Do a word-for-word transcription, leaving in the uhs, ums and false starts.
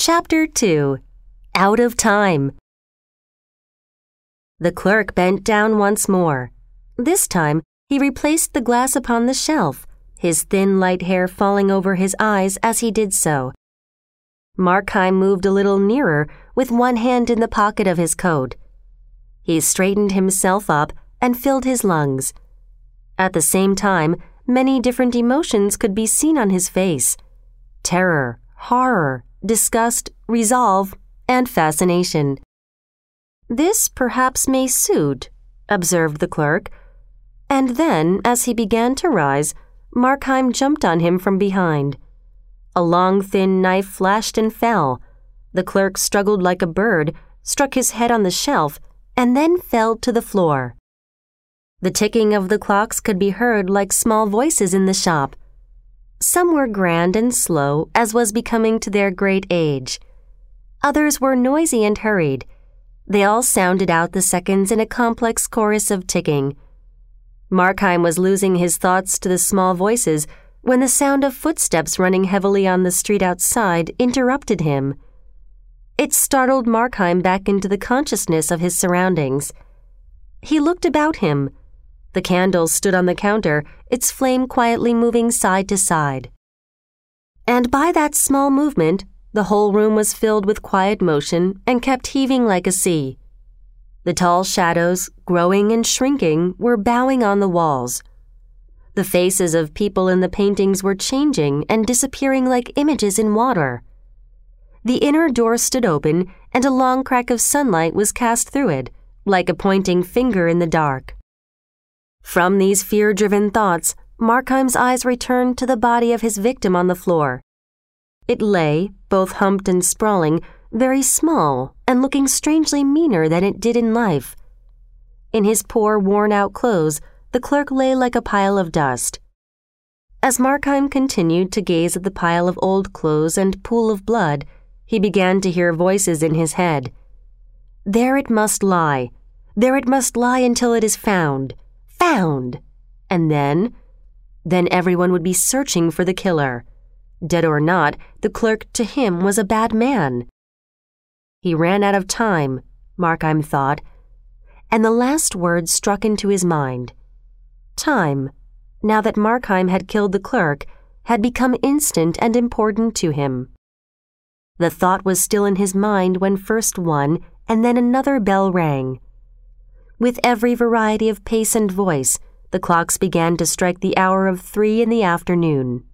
Chapter two. Out of Time. The clerk bent down once more. This time, he replaced the glass upon the shelf, his thin light hair falling over his eyes as he did so. Markheim moved a little nearer with one hand in the pocket of his coat. He straightened himself up and filled his lungs. At the same time, many different emotions could be seen on his face: terror, horror, disgust, resolve, and fascination. "This perhaps may suit," observed the clerk. And then, as he began to rise, Markheim jumped on him from behind. A long, thin knife flashed and fell. The clerk struggled like a bird, struck his head on the shelf, and then fell to the floor. The ticking of the clocks could be heard like small voices in the shop. Some were grand and slow, as was becoming to their great age. Others were noisy and hurried. They all sounded out the seconds in a complex chorus of ticking. Markheim was losing his thoughts to the small voices when the sound of footsteps running heavily on the street outside interrupted him. It startled Markheim back into the consciousness of his surroundings. He looked about him. The candle stood on the counter, its flame quietly moving side to side. And by that small movement, the whole room was filled with quiet motion and kept heaving like a sea. The tall shadows, growing and shrinking, were bowing on the walls. The faces of people in the paintings were changing and disappearing like images in water. The inner door stood open, and a long crack of sunlight was cast through it, like a pointing finger in the dark. From these fear-driven thoughts, Markheim's eyes returned to the body of his victim on the floor. It lay, both humped and sprawling, very small and looking strangely meaner than it did in life. In his poor, worn-out clothes, the clerk lay like a pile of dust. As Markheim continued to gaze at the pile of old clothes and pool of blood, he began to hear voices in his head. There it must lie. There it must lie until it is found. Found! And then? Then everyone would be searching for the killer. Dead or not, the clerk to him was a bad man. He ran out of time, Markheim thought, and the last word struck into his mind. Time, now that Markheim had killed the clerk, had become instant and important to him. The thought was still in his mind when first one and then another bell rang. With every variety of pace and voice, the clocks began to strike the hour of three in the afternoon.